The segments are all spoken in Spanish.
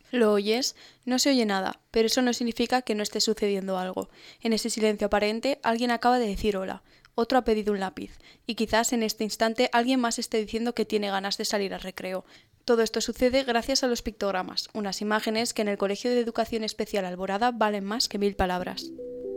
¿Lo oyes? No se oye nada, pero eso no significa que no esté sucediendo algo. En ese silencio aparente, alguien acaba de decir hola, otro ha pedido un lápiz, y quizás en este instante alguien más esté diciendo que tiene ganas de salir al recreo. Todo esto sucede gracias a los pictogramas, unas imágenes que en el Colegio de Educación Especial Alborada valen más que 1000 palabras.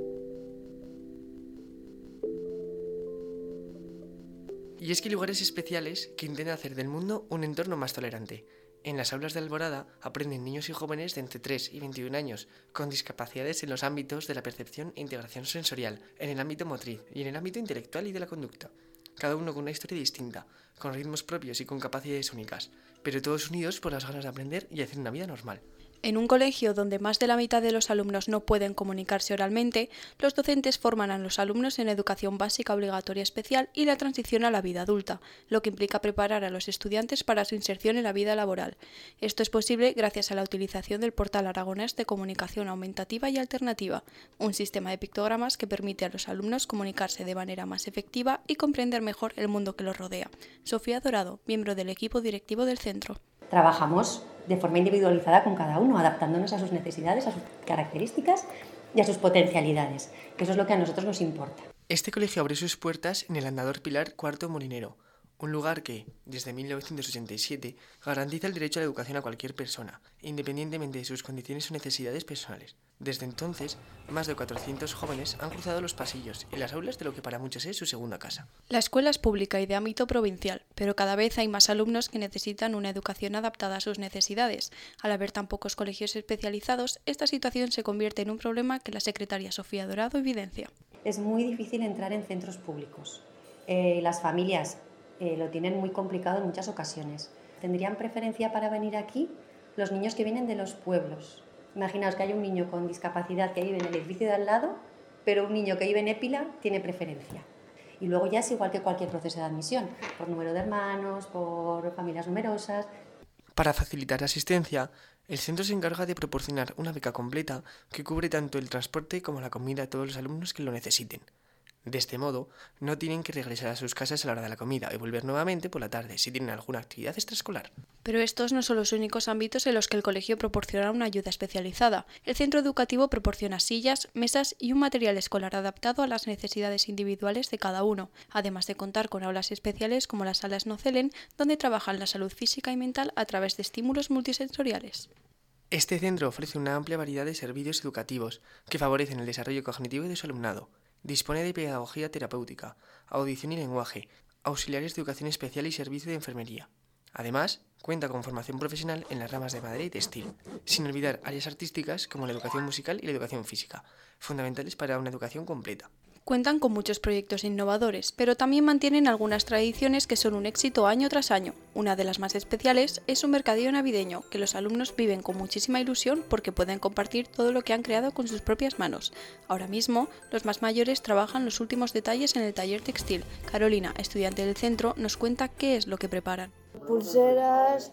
Y es que hay lugares especiales que intentan hacer del mundo un entorno más tolerante. En las aulas de Alborada aprenden niños y jóvenes de entre 3 y 21 años con discapacidades en los ámbitos de la percepción e integración sensorial, en el ámbito motriz y en el ámbito intelectual y de la conducta. Cada uno con una historia distinta, con ritmos propios y con capacidades únicas, pero todos unidos por las ganas de aprender y hacer una vida normal. En un colegio donde más de la mitad de los alumnos no pueden comunicarse oralmente, los docentes forman a los alumnos en educación básica obligatoria especial y la transición a la vida adulta, lo que implica preparar a los estudiantes para su inserción en la vida laboral. Esto es posible gracias a la utilización del portal aragonés de comunicación aumentativa y alternativa, un sistema de pictogramas que permite a los alumnos comunicarse de manera más efectiva y comprender mejor el mundo que los rodea. Sofía Dorado, miembro del equipo directivo del centro. Trabajamos de forma individualizada con cada uno, adaptándonos a sus necesidades, a sus características y a sus potencialidades, que eso es lo que a nosotros nos importa. Este colegio abrió sus puertas en el Andador Pilar IV Molinero, un lugar que, desde 1987, garantiza el derecho a la educación a cualquier persona, independientemente de sus condiciones o necesidades personales. Desde entonces, más de 400 jóvenes han cruzado los pasillos y las aulas de lo que para muchos es su segunda casa. La escuela es pública y de ámbito provincial, pero cada vez hay más alumnos que necesitan una educación adaptada a sus necesidades. Al haber tan pocos colegios especializados, esta situación se convierte en un problema que la secretaria Sofía Dorado evidencia. Es muy difícil entrar en centros públicos. Las familias lo tienen muy complicado en muchas ocasiones. Tendrían preferencia para venir aquí los niños que vienen de los pueblos. Imaginaos que hay un niño con discapacidad que vive en el edificio de al lado, pero un niño que vive en Épila tiene preferencia. Y luego ya es igual que cualquier proceso de admisión, por número de hermanos, por familias numerosas. Para facilitar la asistencia, el centro se encarga de proporcionar una beca completa que cubre tanto el transporte como la comida a todos los alumnos que lo necesiten. De este modo, no tienen que regresar a sus casas a la hora de la comida y volver nuevamente por la tarde si tienen alguna actividad extraescolar. Pero estos no son los únicos ámbitos en los que el colegio proporciona una ayuda especializada. El centro educativo proporciona sillas, mesas y un material escolar adaptado a las necesidades individuales de cada uno, además de contar con aulas especiales como las salas Nocelen, donde trabajan la salud física y mental a través de estímulos multisensoriales. Este centro ofrece una amplia variedad de servicios educativos que favorecen el desarrollo cognitivo de su alumnado. Dispone de pedagogía terapéutica, audición y lenguaje, auxiliares de educación especial y servicio de enfermería. Además, cuenta con formación profesional en las ramas de madera y textil, sin olvidar áreas artísticas como la educación musical y la educación física, fundamentales para una educación completa. Cuentan con muchos proyectos innovadores, pero también mantienen algunas tradiciones que son un éxito año tras año. Una de las más especiales es un mercadillo navideño, que los alumnos viven con muchísima ilusión porque pueden compartir todo lo que han creado con sus propias manos. Ahora mismo, los más mayores trabajan los últimos detalles en el taller textil. Carolina, estudiante del centro, nos cuenta qué es lo que preparan. Pulseras,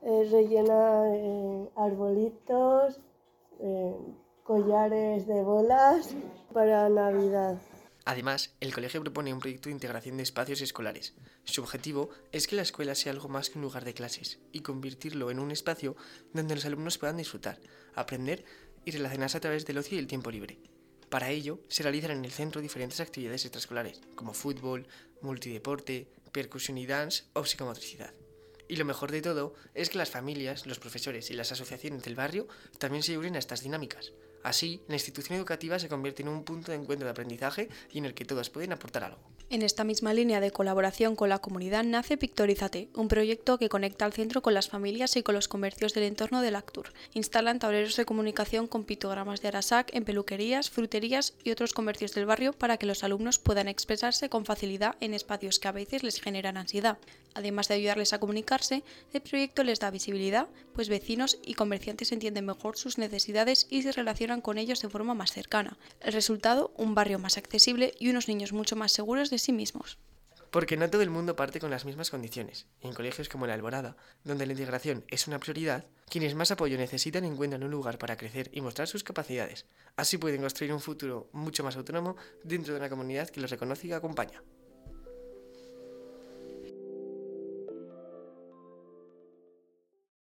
rellenar arbolitos, collares de bolas para Navidad. Además, el colegio propone un proyecto de integración de espacios escolares. Su objetivo es que la escuela sea algo más que un lugar de clases y convertirlo en un espacio donde los alumnos puedan disfrutar, aprender y relacionarse a través del ocio y el tiempo libre. Para ello, se realizan en el centro diferentes actividades extraescolares, como fútbol, multideporte, percusión y dance o psicomotricidad. Y lo mejor de todo es que las familias, los profesores y las asociaciones del barrio también se unen a estas dinámicas. Así, la institución educativa se convierte en un punto de encuentro de aprendizaje y en el que todos pueden aportar algo. En esta misma línea de colaboración con la comunidad nace Pictorízate, un proyecto que conecta al centro con las familias y con los comercios del entorno del Actur. Instalan tableros de comunicación con pictogramas de Arasac en peluquerías, fruterías y otros comercios del barrio para que los alumnos puedan expresarse con facilidad en espacios que a veces les generan ansiedad. Además de ayudarles a comunicarse, el proyecto les da visibilidad, pues vecinos y comerciantes entienden mejor sus necesidades y se relacionan con ellos de forma más cercana. El resultado, un barrio más accesible y unos niños mucho más seguros de sí mismos. Porque no todo el mundo parte con las mismas condiciones. En colegios como la Alborada, donde la integración es una prioridad, quienes más apoyo necesitan encuentran un lugar para crecer y mostrar sus capacidades. Así pueden construir un futuro mucho más autónomo dentro de una comunidad que los reconoce y acompaña.